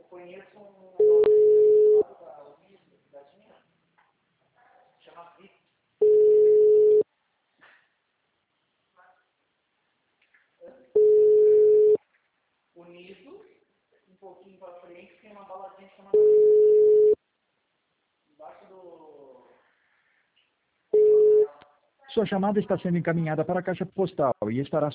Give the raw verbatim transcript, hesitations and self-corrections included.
Sua chamada está sendo encaminhada para a caixa postal e estará